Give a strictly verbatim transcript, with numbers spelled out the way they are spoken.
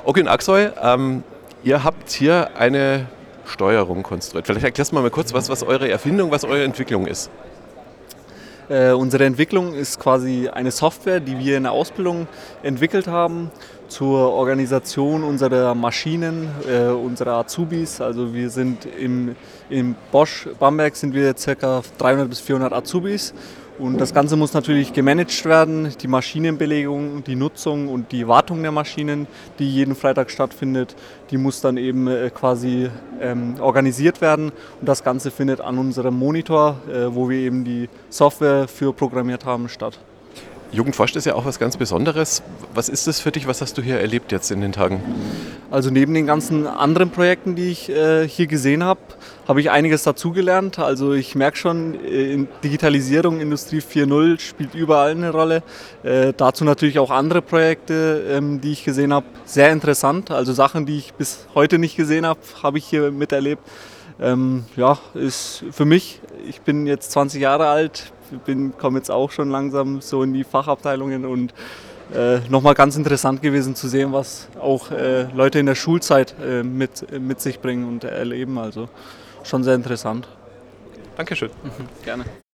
Ogün Aksoy, ähm, ihr habt hier eine Steuerung konstruiert. Vielleicht erklärst du mal kurz, was, was eure Erfindung, was eure Entwicklung ist. Äh, unsere Entwicklung ist quasi eine Software, die wir in der Ausbildung entwickelt haben zur Organisation unserer Maschinen, äh, unserer Azubis. Also wir sind im, im Bosch Bamberg sind wir ca. dreihundert bis vierhundert Azubis. Und das Ganze muss natürlich gemanagt werden, die Maschinenbelegung, die Nutzung und die Wartung der Maschinen, die jeden Freitag stattfindet, die muss dann eben äh, quasi ähm, organisiert werden. Und das Ganze findet an unserem Monitor, äh, wo wir eben die Software für programmiert haben, statt. Jugend forscht ist ja auch was ganz Besonderes. Was ist das für dich? Was hast du hier erlebt jetzt in den Tagen? Also neben den ganzen anderen Projekten, die ich äh, hier gesehen habe, habe ich einiges dazugelernt. Also ich merke schon, äh, Digitalisierung, Industrie vier Punkt null spielt überall eine Rolle. Äh, dazu natürlich auch andere Projekte, ähm, die ich gesehen habe. Sehr interessant. Also Sachen, die ich bis heute nicht gesehen habe, habe ich hier miterlebt. Ähm, ja, ist für mich, ich bin jetzt zwanzig Jahre alt, bin, komme jetzt auch schon langsam so in die Fachabteilungen und äh, nochmal ganz interessant gewesen zu sehen, was auch äh, Leute in der Schulzeit äh, mit, äh, mit sich bringen und erleben. Also schon sehr interessant. Dankeschön. Mhm, gerne.